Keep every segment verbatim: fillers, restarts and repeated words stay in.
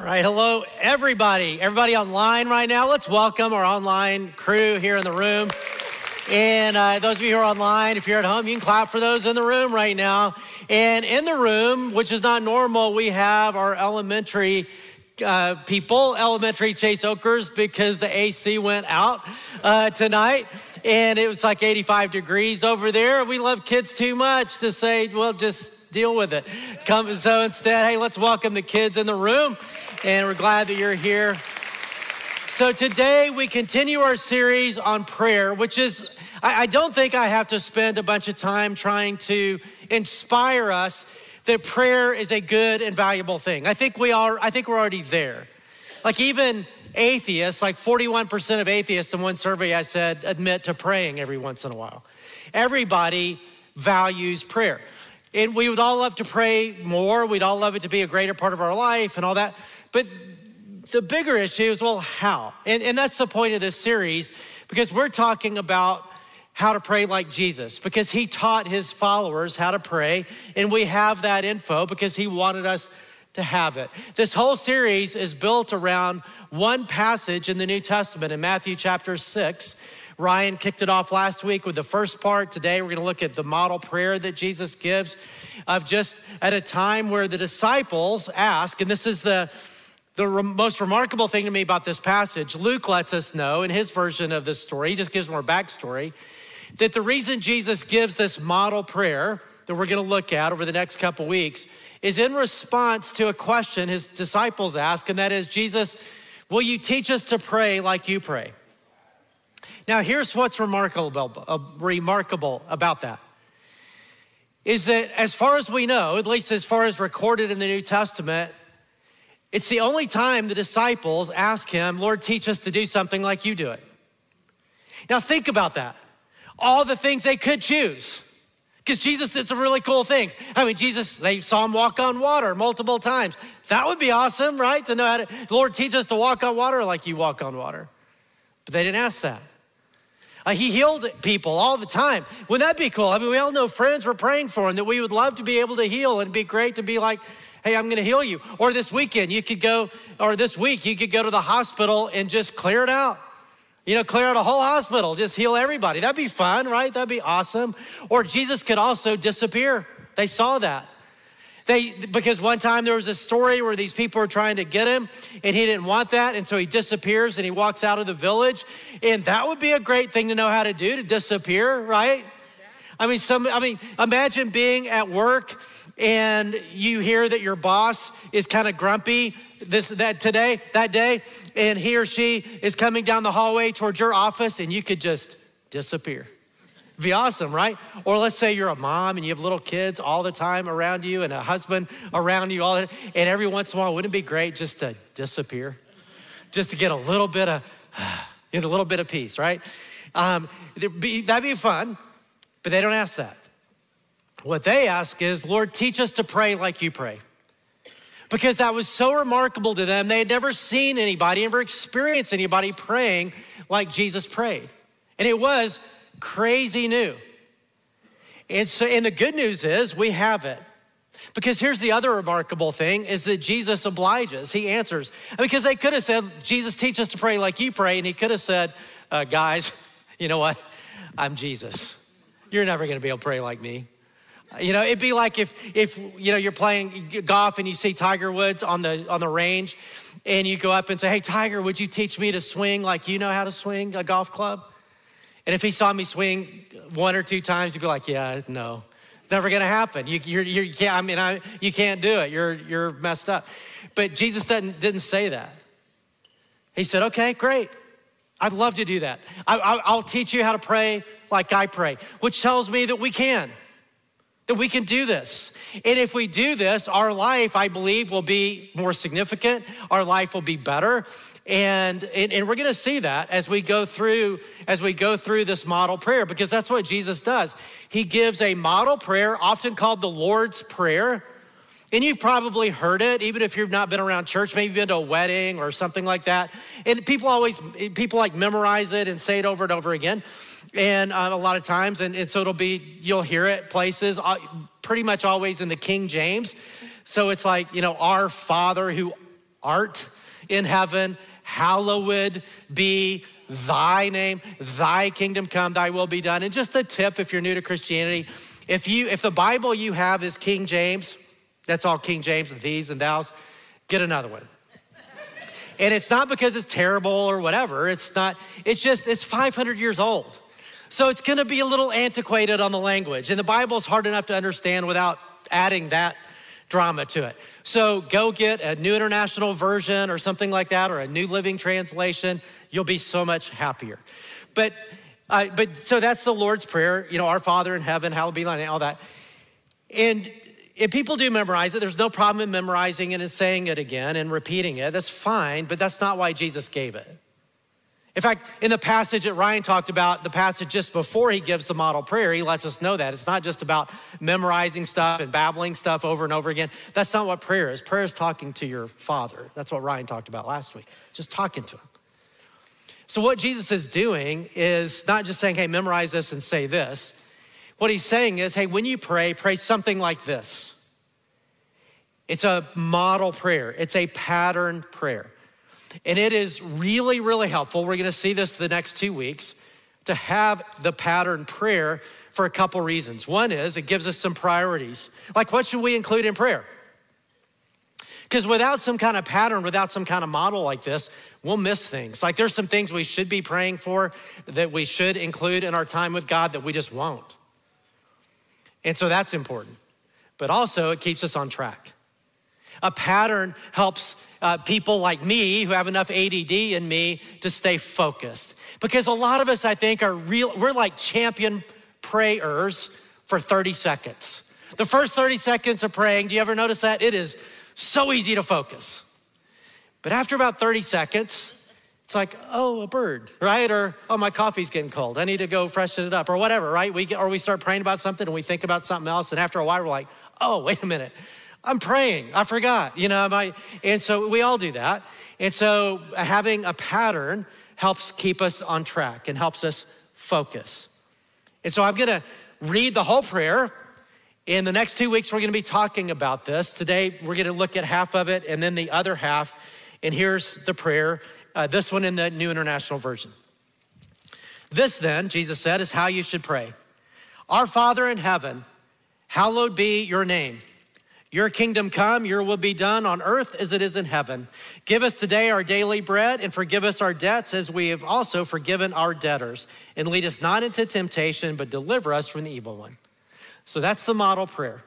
All right, hello, everybody. Everybody online right now, let's welcome our online crew here in the room. And uh, those of you who are online, if you're at home, you can clap for those in the room right now. And in the room, which is not normal, we have our elementary uh, people, elementary Chase Oakers, because the A C went out uh, tonight. And it was like eighty-five degrees over there. We love kids too much to say, well, just deal with it. Come, so instead, hey, let's welcome the kids in the room. And we're glad that you're here. So today we continue our series on prayer, which is, I, I don't think I have to spend a bunch of time trying to inspire us that prayer is a good and valuable thing. I think we are, I think we're already there. Like even atheists, like forty-one percent of atheists in one survey I said admit to praying every once in a while. Everybody values prayer. And we would all love to pray more. We'd all love it to be a greater part of our life and all that. But the bigger issue is, well, how? And, and that's the point of this series, because we're talking about how to pray like Jesus, because he taught his followers how to pray, and we have that info because he wanted us to have it. This whole series is built around one passage in the New Testament in Matthew chapter six. Ryan kicked it off last week with the first part. Today, we're gonna look at the model prayer that Jesus gives of just at a time where the disciples ask, and this is the, the re- most remarkable thing to me about this passage. Luke lets us know in his version of this story, he just gives more backstory, that the reason Jesus gives this model prayer that we're gonna look at over the next couple weeks is in response to a question his disciples ask, and that is, Jesus, will you teach us to pray like you pray? Now, here's what's remarkable, uh, remarkable about that, is that as far as we know, at least as far as recorded in the New Testament, it's the only time the disciples ask him, Lord, teach us to do something like you do it. Now, think about that. All the things they could choose, because Jesus did some really cool things. I mean, Jesus, they saw him walk on water multiple times. That would be awesome, right? To know how to, Lord, teach us to walk on water like you walk on water. But they didn't ask that. Uh, he healed people all the time. Wouldn't that be cool? I mean, we all know friends were praying for him that we would love to be able to heal, and it'd be great to be like, hey, I'm gonna heal you. Or this weekend, you could go, or this week, you could go to the hospital and just clear it out. You know, clear out a whole hospital, just heal everybody. That'd be fun, right? That'd be awesome. Or Jesus could also disappear. They saw that. They, because one time there was a story where these people were trying to get him and he didn't want that. And so he disappears and he walks out of the village. And that would be a great thing to know how to do, to disappear, right? I mean, some, I mean, imagine being at work and you hear that your boss is kind of grumpy this, that today, that day, and he or she is coming down the hallway towards your office and you could just disappear. It'd be awesome, right? Or let's say you're a mom and you have little kids all the time around you and a husband around you all the time, and every once in a while, wouldn't it be great just to disappear? Just to get a little bit of, get a little bit of peace, right? Um, be, that'd be fun, but they don't ask that. What they ask is, Lord, teach us to pray like you pray. Because that was so remarkable to them. They had never seen anybody, never experienced anybody praying like Jesus prayed. And it was crazy new. And so, and the good news is we have it. Because here's the other remarkable thing is that Jesus obliges, he answers. Because they could have said, Jesus, teach us to pray like you pray. And he could have said, uh, guys, you know what? I'm Jesus. You're never gonna be able to pray like me. You know, it'd be like if, if you know, you're playing golf and you see Tiger Woods on the, on the range and you go up and say, hey, Tiger, would you teach me to swing like you know how to swing a golf club? And if he saw me swing one or two times, he'd be like, yeah, no, it's never gonna happen. You, you're, you're, you can't, I mean, I, you can't do it. You're, you're messed up. But Jesus didn't, didn't say that. He said, okay, great. I'd love to do that. I, I, I'll teach you how to pray like I pray, which tells me that we can, that we can do this. And if we do this, our life, I believe, will be more significant. Our life will be better. And, and, and we're gonna see that as we go through, as we go through this model prayer, because that's what Jesus does. He gives a model prayer, often called the Lord's Prayer. And you've probably heard it, even if you've not been around church, maybe you've been to a wedding or something like that. And people always, people like memorize it and say it over and over again. And uh, a lot of times, and, and so it'll be, you'll hear it places, uh, pretty much always in the King James. So it's like, you know, our Father who art in heaven, hallowed be thy name, thy kingdom come, thy will be done. And just a tip if you're new to Christianity, if you if the Bible you have is King James, that's all King James, these and thous, get another one. And it's not because it's terrible or whatever, it's not, it's just, it's five hundred years old. So it's gonna be a little antiquated on the language. And the Bible's hard enough to understand without adding that drama to it. So go get a New International Version or something like that, or a New Living Translation. You'll be so much happier. But, uh, but so that's the Lord's Prayer, you know, our Father in heaven, hallowed be thy name, all that. And if people do memorize it, there's no problem in memorizing it and saying it again and repeating it. That's fine, but that's not why Jesus gave it. In fact, in the passage that Ryan talked about, the passage just before he gives the model prayer, he lets us know that. It's not just about memorizing stuff and babbling stuff over and over again. That's not what prayer is. Prayer is talking to your Father. That's what Ryan talked about last week, just talking to him. So what Jesus is doing is not just saying, hey, memorize this and say this. What he's saying is, hey, when you pray, pray something like this. It's a model prayer. It's a pattern prayer. And it is really, really helpful. We're gonna see this the next two weeks to have the pattern prayer for a couple reasons. One is it gives us some priorities. Like, what should we include in prayer? Because without some kind of pattern, without some kind of model like this, we'll miss things. Like, there's some things we should be praying for that we should include in our time with God that we just won't. And so that's important. But also, it keeps us on track. A pattern helps uh, people like me who have enough A D D in me to stay focused. Because a lot of us, I think, are real, we're like champion prayers for thirty seconds. The first thirty seconds of praying, do you ever notice that? It is so easy to focus. But after about thirty seconds, it's like, oh, a bird, right? Or, oh, my coffee's getting cold. I need to go freshen it up or whatever, right? We get, or we start praying about something and we think about something else. And after a while, we're like, oh, wait a minute. I'm praying, I forgot, you know, my, and so we all do that. And so having a pattern helps keep us on track and helps us focus. And so I'm gonna read the whole prayer. In the next two weeks, we're gonna be talking about this. Today, we're gonna look at half of it and then the other half. And here's the prayer, uh, this one in the New International Version. This then, Jesus said, is how you should pray. Our Father in heaven, hallowed be your name. Your kingdom come, your will be done on earth as it is in heaven. Give us today our daily bread and forgive us our debts as we have also forgiven our debtors. And lead us not into temptation, but deliver us from the evil one. So that's the model prayer.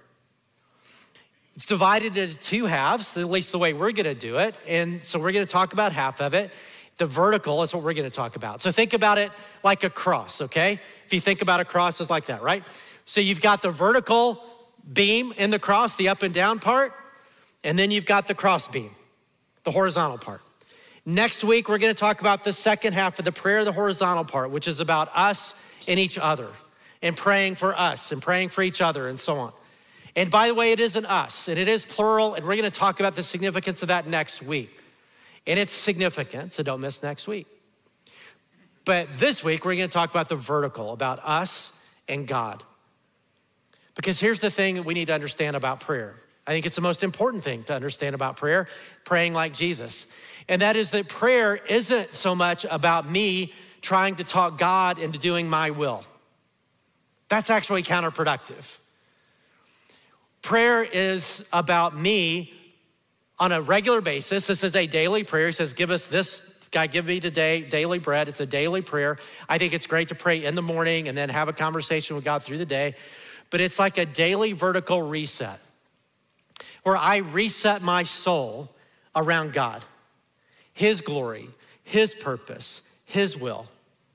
It's divided into two halves, at least the way we're gonna do it. And so we're gonna talk about half of it. The vertical is what we're gonna talk about. So think about it like a cross, okay? If you think about a cross, it's like that, right? So you've got the vertical beam in the cross, the up and down part, and then you've got the cross beam, the horizontal part. Next week, we're gonna talk about the second half of the prayer, the horizontal part, which is about us and each other, and praying for us, and praying for each other, and so on. And by the way, it is an us, and it is plural, and we're gonna talk about the significance of that next week. And it's significant, so don't miss next week. But this week, we're gonna talk about the vertical, about us and God. Because here's the thing that we need to understand about prayer. I think it's the most important thing to understand about prayer, praying like Jesus. And that is that prayer isn't so much about me trying to talk God into doing my will. That's actually counterproductive. Prayer is about me on a regular basis. This is a daily prayer. He says, give us this, God, give me today daily bread. It's a daily prayer. I think it's great to pray in the morning and then have a conversation with God through the day. But it's like a daily vertical reset where I reset my soul around God, His glory, His purpose, His will.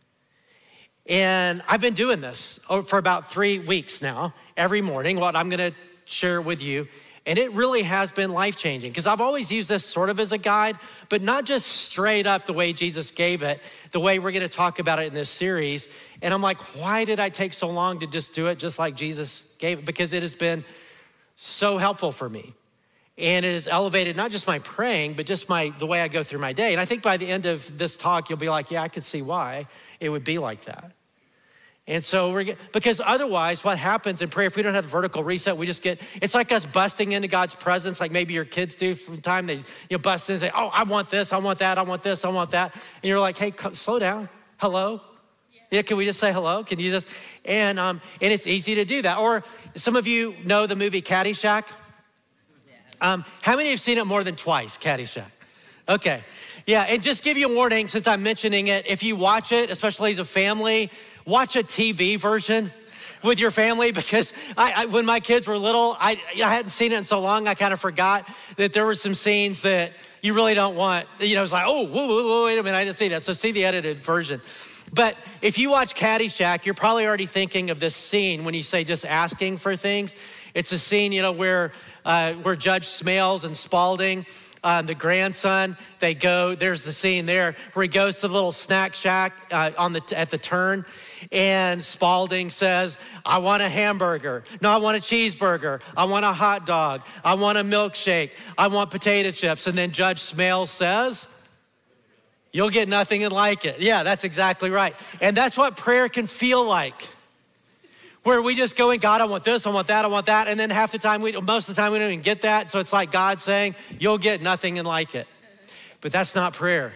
And I've been doing this for about three weeks now, every morning, what I'm gonna share with you. And it really has been life-changing because I've always used this sort of as a guide, but not just straight up the way Jesus gave it, the way we're gonna talk about it in this series. And I'm like, why did I take so long to just do it just like Jesus gave it? Because it has been so helpful for me. And it has elevated not just my praying, but just my the way I go through my day. And I think by the end of this talk, you'll be like, yeah, I could see why it would be like that. And so we're, because otherwise what happens in prayer, if we don't have the vertical reset, we just get, it's like us busting into God's presence, like maybe your kids do from time. They, you know, bust in and say, oh, I want this, I want that, I want this, I want that. And you're like, hey, slow down, hello? Yeah, yeah, can we just say hello? Can you just, and, um, and it's easy to do that. Or some of you know the movie Caddyshack. Um, how many have seen it more than twice, Caddyshack? Okay, yeah, and just give you a warning since I'm mentioning it, if you watch it, especially as a family, watch a T V version with your family, because I, I, when my kids were little, I, I hadn't seen it in so long, I kind of forgot that there were some scenes that you really don't want. You know, it's like, oh, whoa, whoa, whoa, wait a minute, I didn't see that. So see the edited version. But if you watch Caddyshack, you're probably already thinking of this scene when you say just asking for things. It's a scene, you know, where, uh, where Judge Smales and Spalding, Um, the grandson, they go, there's the scene there where he goes to the little snack shack uh, on the at the turn, and Spalding says, I want a hamburger. No, I want a cheeseburger. I want a hot dog. I want a milkshake. I want potato chips. And then Judge Smales says, you'll get nothing and like it. Yeah, that's exactly right. And that's what prayer can feel like. Where we just go in, God, I want this, I want that, I want that. And then half the time, we, most of the time we don't even get that. So it's like God saying, you'll get nothing and like it. But that's not prayer.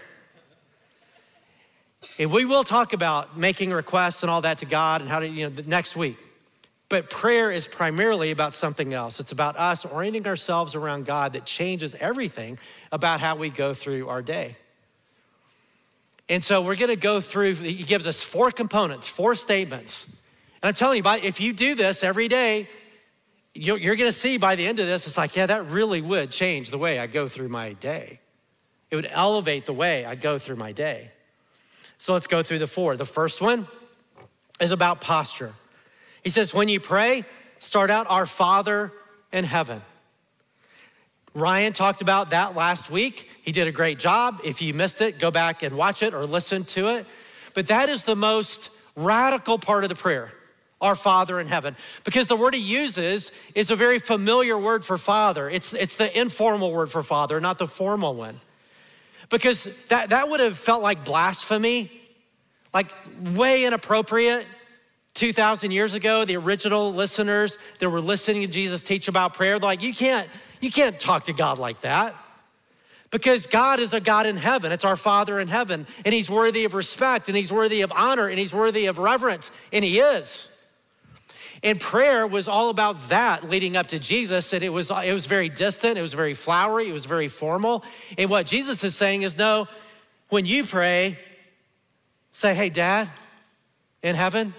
And we will talk about making requests and all that to God and how to, you know, next week. But prayer is primarily about something else. It's about us orienting ourselves around God that changes everything about how we go through our day. And so we're gonna go through, he gives us four components, four statements. And I'm telling you, if you do this every day, you're gonna see by the end of this, it's like, yeah, that really would change the way I go through my day. It would elevate the way I go through my day. So let's go through the four. The first one is about posture. He says, when you pray, start out, our Father in heaven. Ryan talked about that last week. He did a great job. If you missed it, go back and watch it or listen to it. But that is the most radical part of the prayer. Our Father in heaven. Because the word he uses is a very familiar word for father. It's, it's the informal word for father, not the formal one. Because that, that would have felt like blasphemy, like way inappropriate. two thousand years ago, the original listeners that were listening to Jesus teach about prayer, they're like, you can't, you can't talk to God like that. Because God is a God in heaven. It's our Father in heaven. And he's worthy of respect, and he's worthy of honor, and he's worthy of reverence, and he is. And prayer was all about that leading up to Jesus. And it was, it was very distant, it was very flowery, it was very formal. And what Jesus is saying is, no, when you pray, say, hey, Dad in heaven.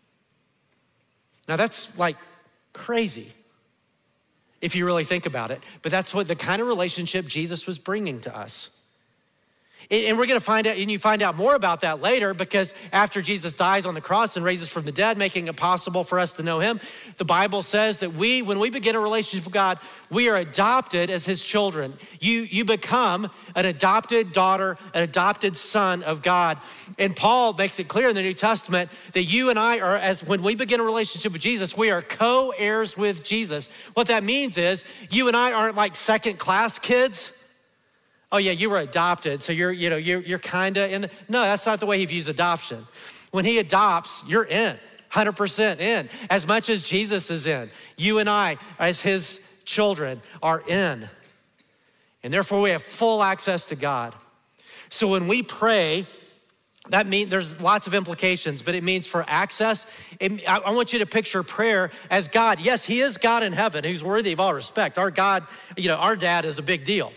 Now that's like crazy if you really think about it. But that's what the kind of relationship Jesus was bringing to us. And we're gonna find out, and you find out more about that later, because after Jesus dies on the cross and raises from the dead, making it possible for us to know him, the Bible says that we, when we begin a relationship with God, we are adopted as his children. You, you become an adopted daughter, an adopted son of God. And Paul makes it clear in the New Testament that you and I are, as when we begin a relationship with Jesus, we are co-heirs with Jesus. What that means is you and I aren't like second class kids. Oh yeah, you were adopted, so you're, you know, you're, you're kinda in the, no, that's not the way he views adoption. When he adopts, you're in, one hundred percent in. As much as Jesus is in, you and I, as his children, are in. And therefore we have full access to God. So when we pray, that means, there's lots of implications, but it means for access, it, I, I want you to picture prayer as God. Yes, he is God in heaven, who's worthy of all respect. Our God, you know, our dad is a big deal.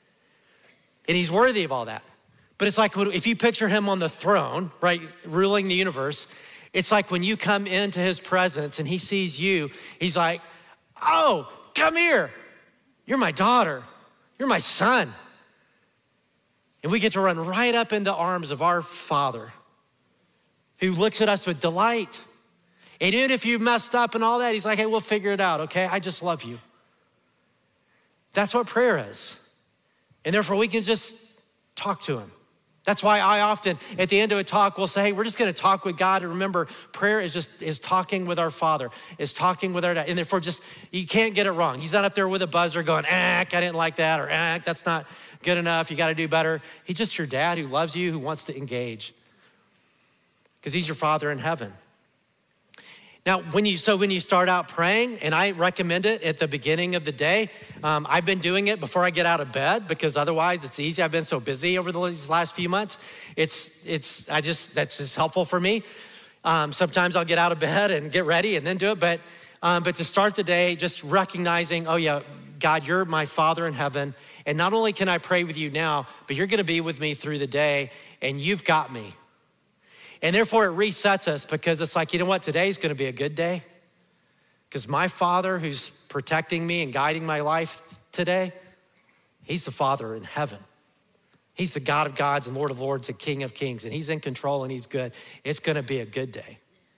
And he's worthy of all that. But it's like if you picture him on the throne, right, ruling the universe, it's like when you come into his presence and he sees you, he's like, oh, come here. You're my daughter. You're my son. And we get to run right up into the arms of our Father, who looks at us with delight. And even if you've messed up and all that, he's like, hey, we'll figure it out, okay? I just love you. That's what prayer is. And therefore we can just talk to him. That's why I often, at the end of a talk, will say, hey, we're just gonna talk with God. And remember, prayer is just, is talking with our Father, is talking with our dad. And therefore just, you can't get it wrong. He's not up there with a buzzer going, ah, I didn't like that, or ah, that's not good enough, you gotta do better. He's just your dad who loves you, who wants to engage. Because he's your Father in heaven. Now, when you, so when you start out praying, and I recommend it at the beginning of the day, um, I've been doing it before I get out of bed because otherwise it's easy. I've been so busy over these last few months. It's, it's, I just, that's just helpful for me. Um, sometimes I'll get out of bed and get ready and then do it. But, um, but to start the day, just recognizing, oh yeah, God, you're my Father in heaven. And not only can I pray with you now, but you're gonna be with me through the day and you've got me. And therefore it resets us because it's like, you know what, today's gonna be a good day because my Father who's protecting me and guiding my life today, he's the Father in heaven. He's the God of gods and Lord of lords and King of kings, and he's in control and he's good. It's gonna be a good day.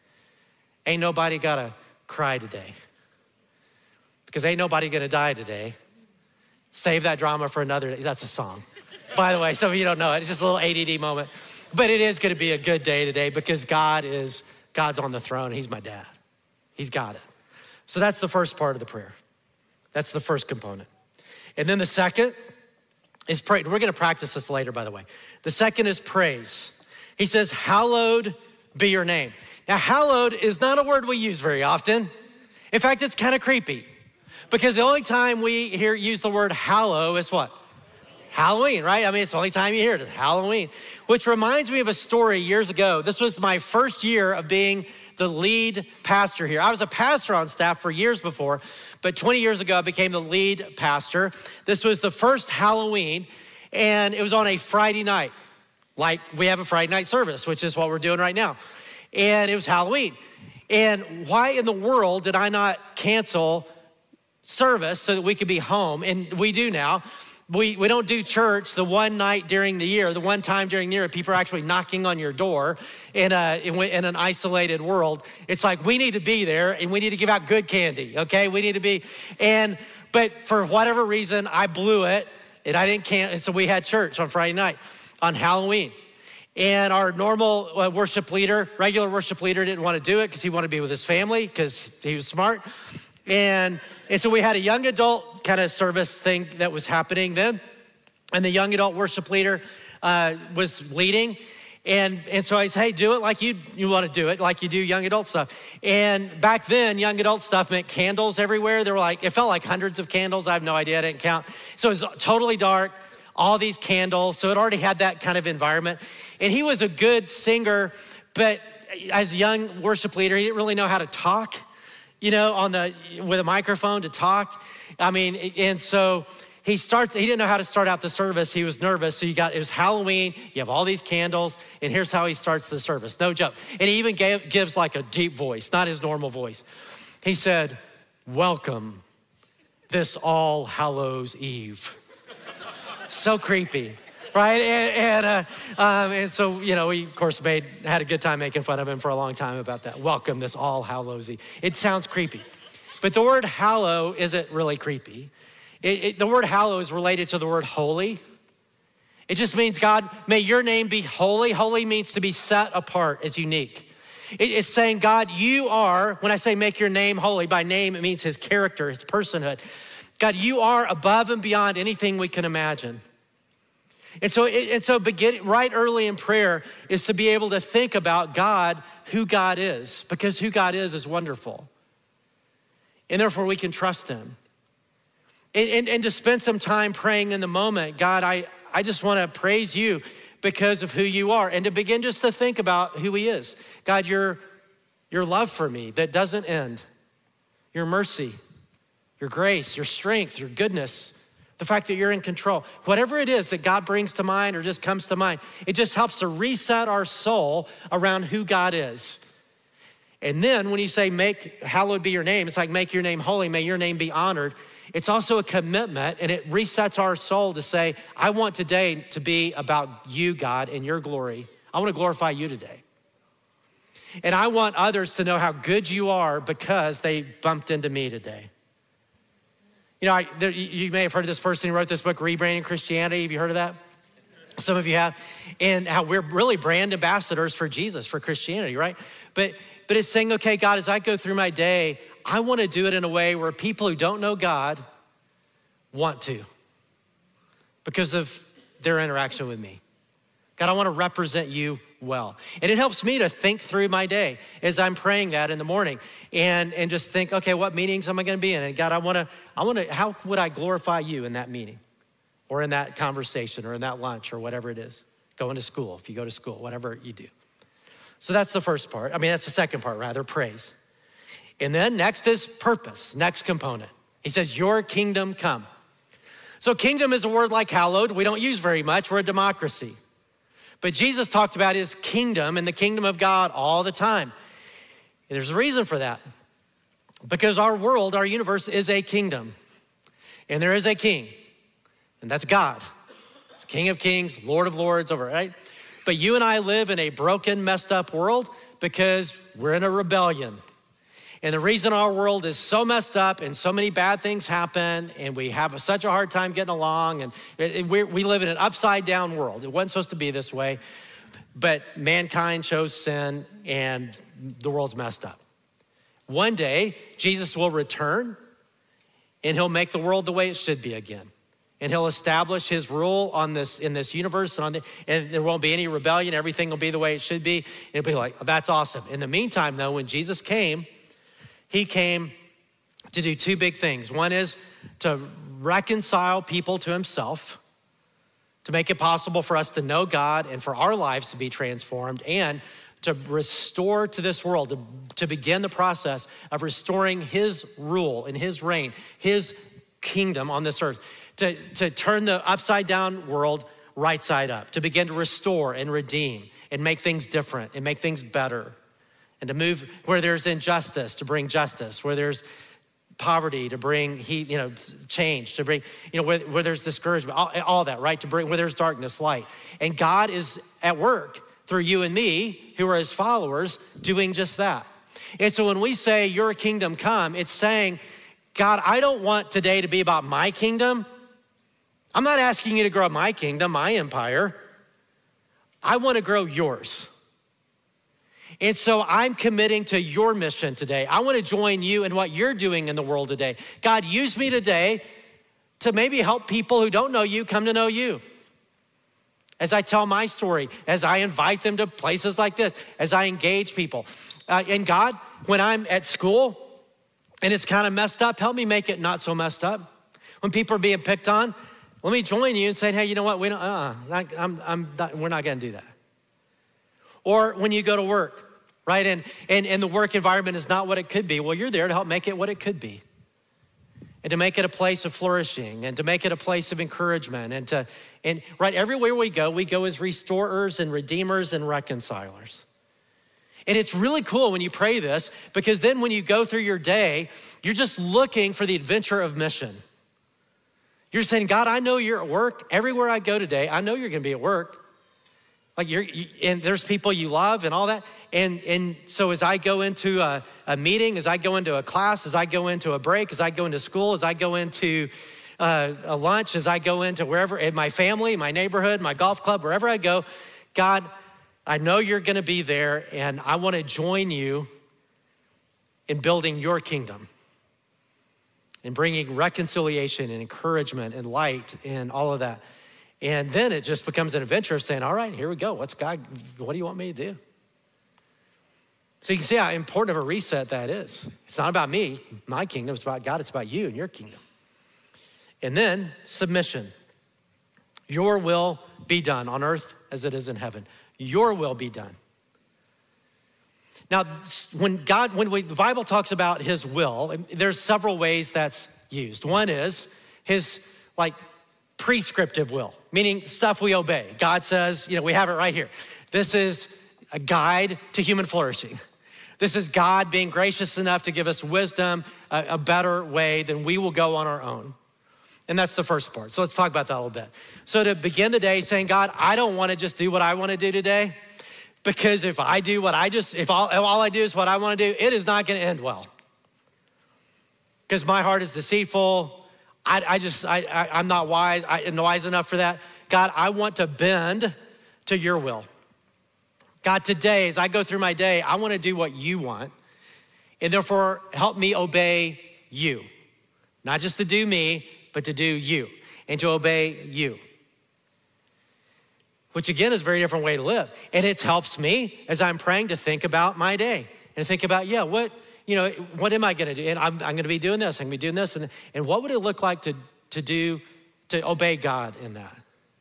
Ain't nobody gotta cry today because ain't nobody gonna die today. Save that drama for another day. That's a song. By the way, some of you don't know it. It's just a little A D D moment. But it is gonna be a good day today because God is, God's on the throne. He's my dad. He's got it. So that's the first part of the prayer. That's the first component. And then the second is pray. We're gonna practice this later, by the way. The second is praise. He says, hallowed be your name. Now, hallowed is not a word we use very often. In fact, it's kind of creepy because the only time we hear use the word hallow is what? Halloween, right? I mean, it's the only time you hear it, it's Halloween, which reminds me of a story years ago. This was my first year of being the lead pastor here. I was a pastor on staff for years before, but twenty years ago, I became the lead pastor. This was the first Halloween, and it was on a Friday night, like we have a Friday night service, which is what we're doing right now. And it was Halloween. And why in the world did I not cancel service so that we could be home? And we do now. We, we don't do church the one night during the year, the one time during the year, people are actually knocking on your door in, a, in, in an isolated world. It's like, we need to be there and we need to give out good candy, okay? We need to be, and, but for whatever reason, I blew it and I didn't can, and so we had church on Friday night on Halloween. And our normal uh, worship leader, regular worship leader didn't want to do it because he wanted to be with his family because he was smart. And, and so we had a young adult kind of service thing that was happening then. And the young adult worship leader uh, was leading. And, and so I said, hey, do it like you, you want to do it, like you do young adult stuff. And back then, young adult stuff meant candles everywhere. There were like, it felt like hundreds of candles. I have no idea, I didn't count. So it was totally dark, all these candles. So it already had that kind of environment. And he was a good singer, but as a young worship leader, he didn't really know how to talk, you know, on the, with a microphone to talk. I mean, and so he starts, he didn't know how to start out the service. He was nervous. So you got, it was Halloween, you have all these candles, and here's how he starts the service. No joke. And he even gave, gives like a deep voice, not his normal voice. He said, welcome this All Hallows Eve. So creepy, right? And, and, uh, um, and so, you know, we of course made, had a good time making fun of him for a long time about that. Welcome this All Hallows Eve. It sounds creepy. But the word hallow isn't really creepy. It, it, the word hallow is related to the word holy. It just means, God, may your name be holy. Holy means to be set apart as unique. It, it's saying, God, you are, when I say make your name holy, by name, it means his character, his personhood. God, you are above and beyond anything we can imagine. And so, it, and so begin right early in prayer is to be able to think about God, who God is, because who God is is wonderful. And therefore we can trust him. And, and, and to spend some time praying in the moment, God, I, I just wanna praise you because of who you are. And to begin just to think about who he is. God, your, your love for me that doesn't end, your mercy, your grace, your strength, your goodness, the fact that you're in control. Whatever it is that God brings to mind or just comes to mind, it just helps to reset our soul around who God is. And then when you say make, hallowed be your name, it's like make your name holy, may your name be honored. It's also a commitment and it resets our soul to say, I want today to be about you, God, and your glory. I want to glorify you today. And I want others to know how good you are because they bumped into me today. You know, I, there, you may have heard of this person who wrote this book, Rebranding Christianity. Have you heard of that? Some of you have. And how we're really brand ambassadors for Jesus, for Christianity, right? But, but it's saying, okay, God, as I go through my day, I want to do it in a way where people who don't know God want to because of their interaction with me. God, I want to represent you well. And it helps me to think through my day as I'm praying that in the morning and, and just think, okay, what meetings am I gonna be in? And God, I wanna, I wanna, how would I glorify you in that meeting or in that conversation or in that lunch or whatever it is? Going to school, if you go to school, whatever you do. So that's the first part. I mean, that's the second part, rather, praise. And then next is purpose, next component. He says, your kingdom come. So kingdom is a word like hallowed. We don't use very much. We're a democracy. But Jesus talked about his kingdom and the kingdom of God all the time. And there's a reason for that. Because our world, our universe is a kingdom. And there is a king, and that's God. It's King of kings, Lord of lords, over, right? But you and I live in a broken, messed up world because we're in a rebellion. And the reason our world is so messed up and so many bad things happen and we have such a hard time getting along and it, it, we, we live in an upside down world. It wasn't supposed to be this way, but mankind chose sin and the world's messed up. One day, Jesus will return and he'll make the world the way it should be again. And he'll establish his rule on this in this universe, and, on the, and there won't be any rebellion. Everything will be the way it should be. It'll be like, oh, that's awesome. In the meantime, though, when Jesus came, he came to do two big things. One is to reconcile people to himself, to make it possible for us to know God and for our lives to be transformed, and to restore to this world, to, to begin the process of restoring his rule and his reign, his kingdom on this earth. To, to turn the upside down world right side up, to begin to restore and redeem and make things different and make things better, and to move where there's injustice, to bring justice, where there's poverty, to bring heat, you know, change, to bring, you know, where, where there's discouragement, all, all that, right? To bring, where there's darkness, light. And God is at work through you and me, who are his followers, doing just that. And so when we say your kingdom come, it's saying, God, I don't want today to be about my kingdom. I'm not asking you to grow my kingdom, my empire. I want to grow yours. And so I'm committing to your mission today. I want to join you in what you're doing in the world today. God, use me today to maybe help people who don't know you come to know you. As I tell my story, as I invite them to places like this, as I engage people. Uh, and God, when I'm at school and it's kind of messed up, help me make it not so messed up. When people are being picked on, let me join you and say, hey, you know what? We don't, uh, not, I'm, I'm not, we're not gonna do that. Or when you go to work, right? And, and, and the work environment is not what it could be. Well, you're there to help make it what it could be. And to make it a place of flourishing and to make it a place of encouragement. And to, and right, everywhere we go, we go as restorers and redeemers and reconcilers. And it's really cool when you pray this, because then when you go through your day, you're just looking for the adventure of mission. You're saying, God, I know you're at work. Everywhere I go today, I know you're gonna be at work. Like you're, you, and there's people you love and all that. And, and so as I go into a, a meeting, as I go into a class, as I go into a break, as I go into school, as I go into uh, a lunch, as I go into wherever, in my family, my neighborhood, my golf club, wherever I go, God, I know you're gonna be there and I wanna join you in building your kingdom and bringing reconciliation and encouragement and light and all of that. And then it just becomes an adventure of saying, all right, here we go. What's God, what do you want me to do? So you can see how important of a reset that is. It's not about me, my kingdom, it's about God, it's about you and your kingdom. And then submission. Your will be done on earth as it is in heaven. Your will be done. Now, when God, when we, the Bible talks about his will, there's several ways that's used. One is his like prescriptive will, meaning stuff we obey. God says, you know, we have it right here. This is a guide to human flourishing. This is God being gracious enough to give us wisdom, a, a better way than we will go on our own. And that's the first part. So let's talk about that a little bit. So to begin the day saying, God, I don't want to just do what I want to do today, because if I do what I just, if all, if all I do is what I want to do, it is not going to end well. Because my heart is deceitful. I, I just, I, I, I'm not wise, I, I'm wise enough for that. God, I want to bend to your will. God, today, as I go through my day, I want to do what you want. And therefore, help me obey you. Not just to do me, but to do you and to obey you. which again is a very different way to live. And it helps me as I'm praying to think about my day and think about, yeah, what, you know, what am I gonna do? And I'm, I'm gonna be doing this, I'm gonna be doing this. And, and what would it look like to, to do, to obey God in that?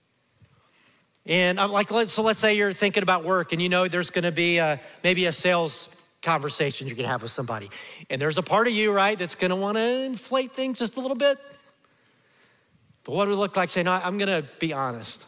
And I'm like, so let's say you're thinking about work and you know there's gonna be a, maybe a sales conversation you're gonna have with somebody. And there's a part of you, right, that's gonna wanna inflate things just a little bit. But what would it look like saying, no, I'm gonna be honest?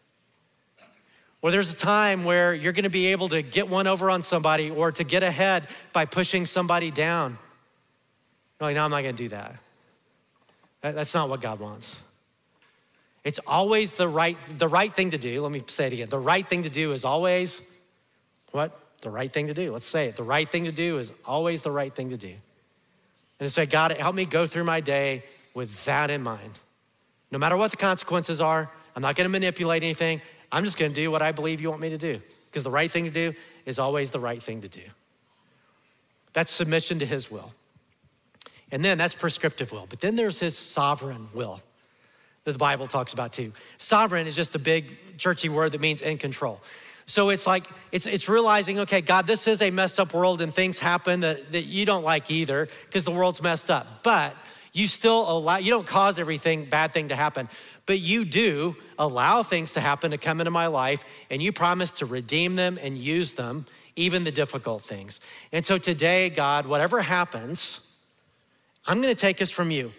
Or there's a time where you're gonna be able to get one over on somebody or to get ahead by pushing somebody down. You're like, no, I'm not gonna do that. that. That's not what God wants. It's always the right, the right thing to do. Let me say it again. The right thing to do is always what? The right thing to do. Let's say it. The right thing to do is always the right thing to do. And to say, God, help me go through my day with that in mind. No matter what the consequences are, I'm not gonna manipulate anything. I'm just gonna do what I believe you want me to do, because the right thing to do is always the right thing to do. That's submission to his will. And then that's prescriptive will. But then there's his sovereign will that the Bible talks about too. Sovereign is just a big churchy word that means in control. So it's like, it's it's realizing, okay, God, this is a messed up world and things happen that, that you don't like either because the world's messed up. But you still allow, you don't cause everything, bad thing to happen, but you do allow things to happen to come into my life, and you promise to redeem them and use them, even the difficult things. And so today, God, whatever happens, I'm gonna take us from you.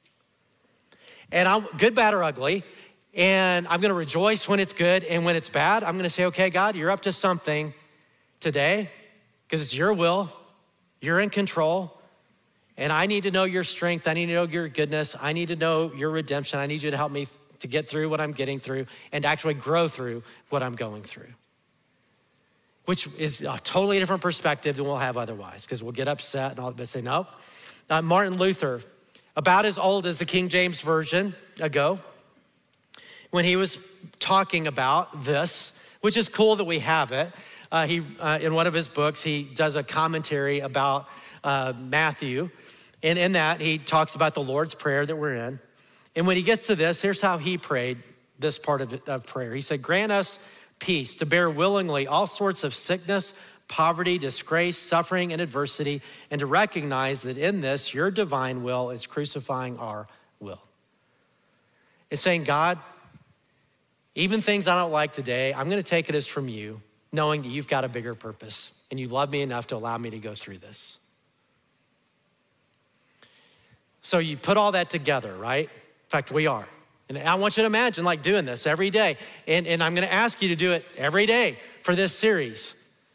And I'm good, bad, or ugly, and I'm gonna rejoice when it's good, and when it's bad, I'm gonna say, okay, God, you're up to something today, because it's your will, you're in control, and I need to know your strength, I need to know your goodness, I need to know your redemption, I need you to help me to get through what I'm getting through and actually grow through what I'm going through. Which is a totally different perspective than we'll have otherwise, because we'll get upset and all, but say, no. Uh, Martin Luther, about as old as the King James Version ago, when he was talking about this, which is cool that we have it, uh, he uh, in one of his books, he does a commentary about uh, Matthew, and in that, he talks about the Lord's Prayer that we're in. And when he gets to this, here's how he prayed this part of, of prayer. He said, grant us peace to bear willingly all sorts of sickness, poverty, disgrace, suffering, and adversity, and to recognize that in this, your divine will is crucifying our will. It's saying, God, even things I don't like today, I'm gonna take it as from you, knowing that you've got a bigger purpose, and you love me enough to allow me to go through this. So you put all that together, right? In fact, we are. And I want you to imagine like doing this every day. And, and I'm gonna ask you to do it every day for this series.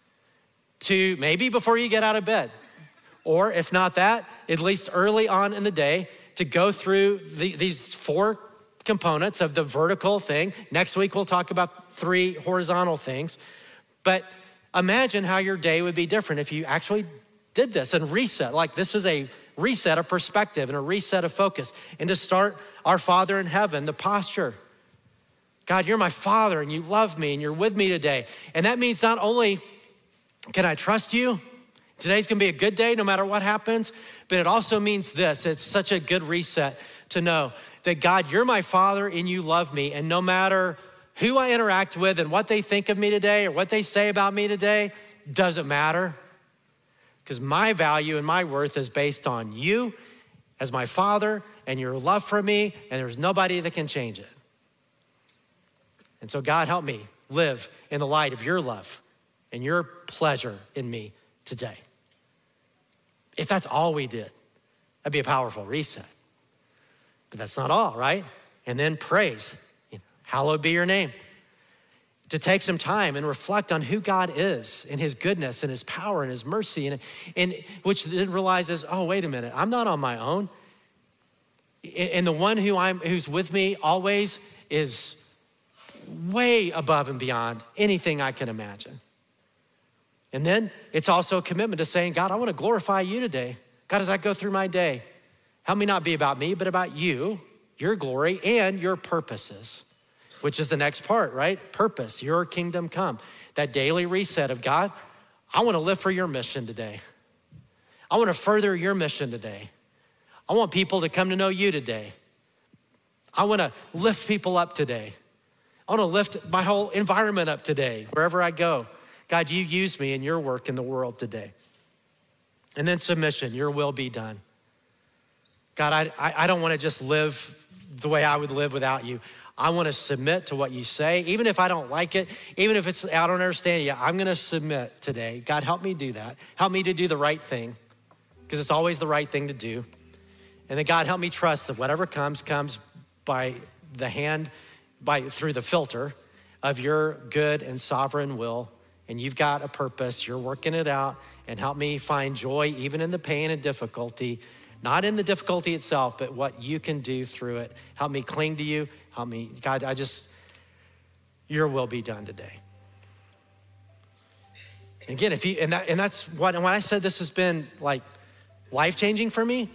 To maybe before you get out of bed, or if not that, at least early on in the day, to go through the, these four components of the vertical thing. Next week, we'll talk about three horizontal things. But imagine how your day would be different if you actually did this and reset. Like this is a reset of perspective and a reset of focus. And to start, our Father in heaven, the posture. God, you're my Father and you love me and you're with me today. And that means not only can I trust you, today's gonna be a good day no matter what happens, but it also means this, it's such a good reset to know that God, you're my Father and you love me, and no matter who I interact with and what they think of me today or what they say about me today, doesn't matter, because my value and my worth is based on you as my Father and your love for me, and there's nobody that can change it. And so God, help me live in the light of your love and your pleasure in me today. If that's all we did, that'd be a powerful reset. But that's not all, right? And then praise, hallowed be your name. To take some time and reflect on who God is and his goodness and his power and his mercy, and, and which then realizes, oh, wait a minute, I'm not on my own. And the one who I'm, who's with me always is way above and beyond anything I can imagine. And then it's also a commitment to saying, God, I want to glorify you today. God, as I go through my day, help me not be about me, but about you, your glory, and your purposes, which is the next part, right? Purpose, your kingdom come. That daily reset of God, I want to live for your mission today. I want to further your mission today. I want people to come to know you today. I want to lift people up today. I wanna lift my whole environment up today, wherever I go. God, you use me in your work in the world today. And then submission, your will be done. God, I, I, I don't wanna just live the way I would live without you. I wanna submit to what you say, even if I don't like it, even if it's, I don't understand it, yeah, I'm gonna submit today. God, help me do that. Help me to do the right thing, because it's always the right thing to do. And then God, help me trust that whatever comes, comes by the hand, by through the filter of your good and sovereign will. And you've got a purpose, you're working it out, and help me find joy even in the pain and difficulty, not in the difficulty itself, but what you can do through it. Help me cling to you. Help me, God, I just, your will be done today. Again, if you, and that, and that's what, and when I said this has been like life-changing for me,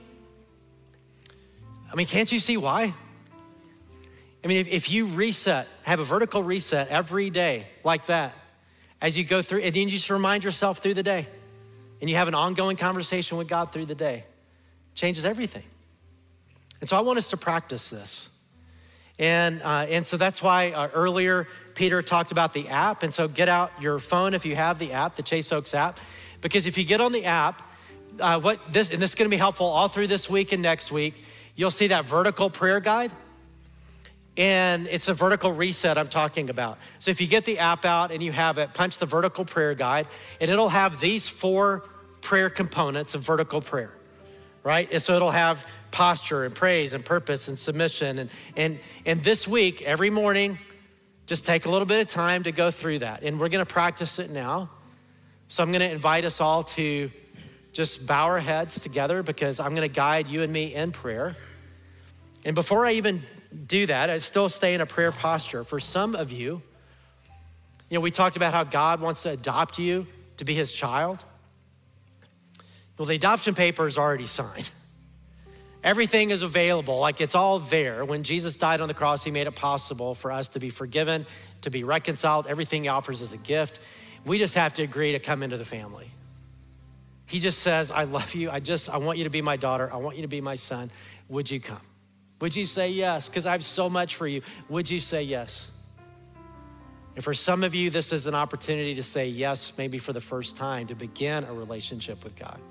I mean, can't you see why? I mean, if, if you reset, have a vertical reset every day like that, as you go through, and then you just remind yourself through the day, and you have an ongoing conversation with God through the day, it changes everything. And so I want us to practice this. And, uh, and so that's why uh, earlier Peter talked about the app. And so get out your phone if you have the app, the Chase Oaks app, because if you get on the app, uh, what this, and this is gonna be helpful all through this week and next week, you'll see that vertical prayer guide. And it's a vertical reset I'm talking about. So if you get the app out and you have it, punch the vertical prayer guide, and it'll have these four prayer components of vertical prayer, right? And so it'll have posture and praise and purpose and submission. And, and, and this week, every morning, just take a little bit of time to go through that. And we're gonna practice it now. So I'm gonna invite us all to just bow our heads together, because I'm gonna guide you and me in prayer. And before I even do that, I still stay in a prayer posture. For some of you, you know, we talked about how God wants to adopt you to be his child. Well, the adoption paper is already signed. Everything is available, like it's all there. When Jesus died on the cross, he made it possible for us to be forgiven, to be reconciled. Everything he offers is a gift. We just have to agree to come into the family. He just says, I love you. I just, I want you to be my daughter. I want you to be my son. Would you come? Would you say yes? Because I have so much for you. Would you say yes? And for some of you, this is an opportunity to say yes, maybe for the first time, to begin a relationship with God.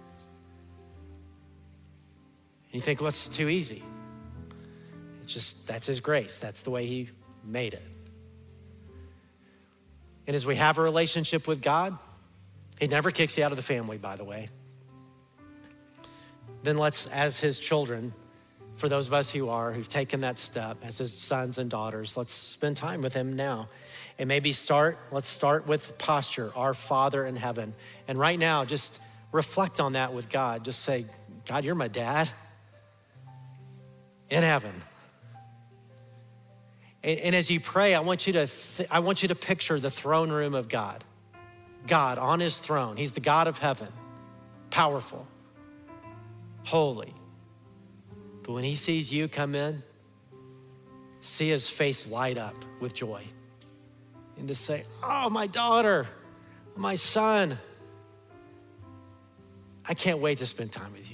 And you think, well, it's too easy. It's just, that's his grace. That's the way he made it. And as we have a relationship with God, he never kicks you out of the family, by the way. Then let's, as his children, for those of us who are, who've taken that step as his sons and daughters, let's spend time with him now. And maybe start, let's start with posture, our Father in heaven. And right now, just reflect on that with God. Just say, God, you're my dad in heaven. And, and as you pray, I want you to, th- I want you to picture the throne room of God. God on his throne. He's the God of heaven, powerful, holy. But when he sees you come in, see his face light up with joy. And to say, oh, my daughter, my son, I can't wait to spend time with you.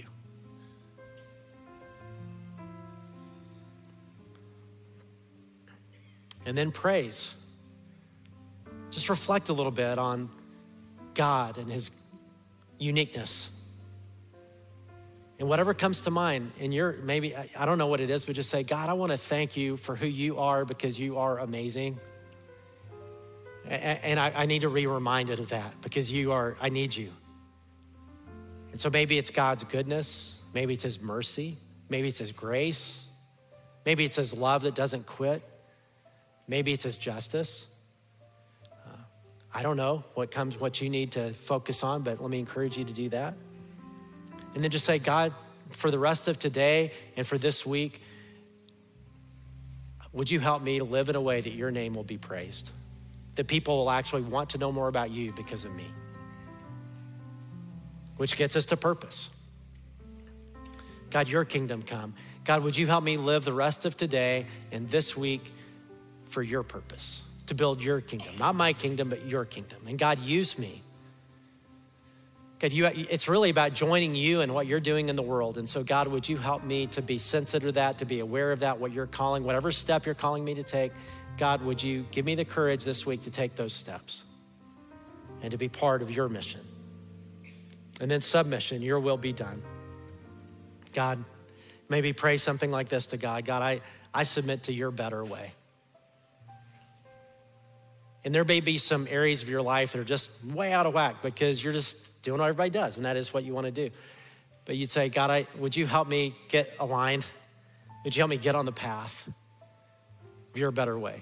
And then praise. Just reflect a little bit on God and his uniqueness. And whatever comes to mind, and you're maybe, I don't know what it is, but just say, God, I want to thank you for who you are, because you are amazing. And I, I need to be reminded of that, because you are, I need you. And so maybe it's God's goodness, maybe it's his mercy, maybe it's his grace, maybe it's his love that doesn't quit, maybe it's his justice. Uh, I don't know what comes, what you need to focus on, but let me encourage you to do that. And then just say, God, for the rest of today and for this week, would you help me to live in a way that your name will be praised? That people will actually want to know more about you because of me. Which gets us to purpose. God, your kingdom come. God, would you help me live the rest of today and this week for your purpose, to build your kingdom, not my kingdom, but your kingdom. And God, use me. God, you, it's really about joining you and what you're doing in the world. And so God, would you help me to be sensitive to that, to be aware of that, what you're calling, whatever step you're calling me to take, God, would you give me the courage this week to take those steps and to be part of your mission? And then submission, your will be done. God, maybe pray something like this to God. God, I, I submit to your better way. And there may be some areas of your life that are just way out of whack because you're just doing what everybody does, and that is what you want to do. But you'd say, God, I, would you help me get aligned? Would you help me get on the path of your better way?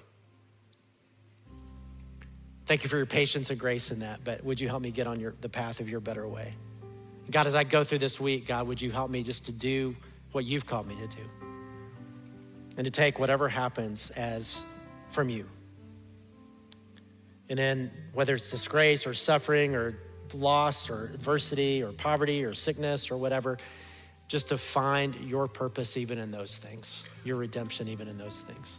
Thank you for your patience and grace in that, but would you help me get on your, the path of your better way? God, as I go through this week, God, would you help me just to do what you've called me to do and to take whatever happens as from you. And then whether it's disgrace or suffering or loss or adversity or poverty or sickness or whatever, just to find your purpose even in those things, your redemption even in those things.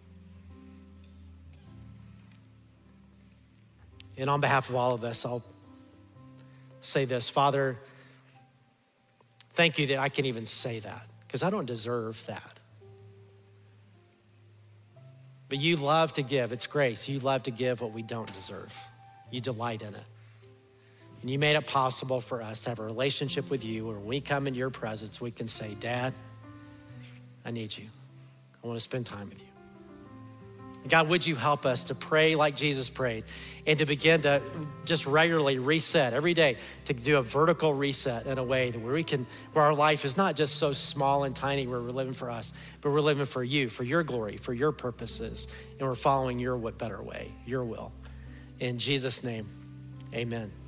And on behalf of all of us, I'll say this. Father, thank you that I can even say that because I don't deserve that. But you love to give. It's grace. You love to give what we don't deserve. You delight in it. And you made it possible for us to have a relationship with you where when we come into your presence, we can say, Dad, I need you. I want to spend time with you. God, would you help us to pray like Jesus prayed and to begin to just regularly reset every day, to do a vertical reset in a way that where we can, where our life is not just so small and tiny where we're living for us, but we're living for you, for your glory, for your purposes, and we're following your what better way, your will. In Jesus' name, amen.